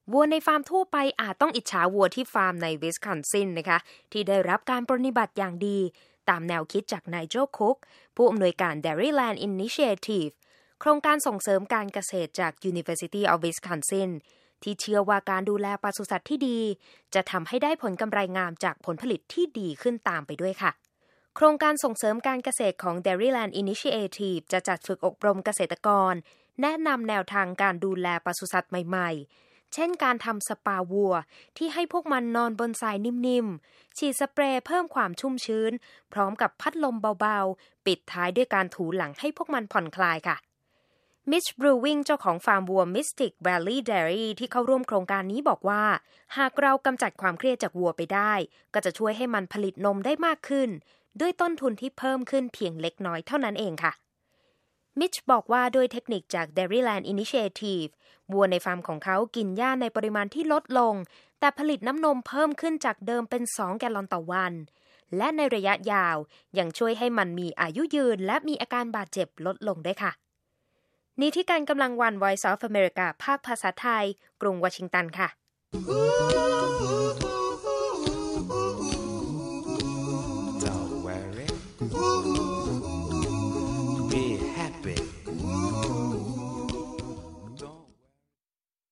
วัวในฟาร์มทั่วไปอาจต้องอิจฉาวัวที่ฟาร์มในวิสคอนซินนะคะที่ได้รับการปฏิบัติอย่างดีตามแนวคิดจากไนเจล คุกผู้อำนวยการ Dairyland Initiative โครงการส่งเสริมการเกษตรจาก University of Wisconsin ที่เชื่อว่าการดูแลปศุสัตว์ที่ดีจะทำให้ได้ผลกำไรงามจากผลผลิตที่ดีขึ้นตามไปด้วยค่ะโครงการส่งเสริมการเกษตรของ Dairyland Initiative จะจัดฝึกอบรมเกษตรกรแนะนำแนวทางการดูแลปศุสัตว์ใหม่ๆเช่นการทำสปาวัวที่ให้พวกมันนอนบนทรายนิ่มๆฉีดสเปรย์เพิ่มความชุ่มชื้นพร้อมกับพัดลมเบาๆปิดท้ายด้วยการถูหลังให้พวกมันผ่อนคลายค่ะมิช บรูวิงเจ้าของฟาร์มวัว Mystic Valley Dairy ที่เข้าร่วมโครงการนี้บอกว่าหากเรากำจัดความเครียดจากวัวไปได้ก็จะช่วยให้มันผลิตนมได้มากขึ้นด้วยต้นทุนที่เพิ่มขึ้นเพียงเล็กน้อยเท่านั้นเองค่ะมิชบอกว่าด้วยเทคนิคจาก Dairyland Initiative วัวในฟาร์มของเขากินหญ้าในปริมาณที่ลดลงแต่ผลิตน้ำนมเพิ่มขึ้นจากเดิมเป็น2 แกลลอนต่อวันและในระยะยาวยังช่วยให้มันมีอายุยืนและมีอาการบาดเจ็บลดลงด้วยค่ะนี่ที่การกำลังวัน Voice of America ภาคภาษาไทยกรุงวอชิงตันค่ะ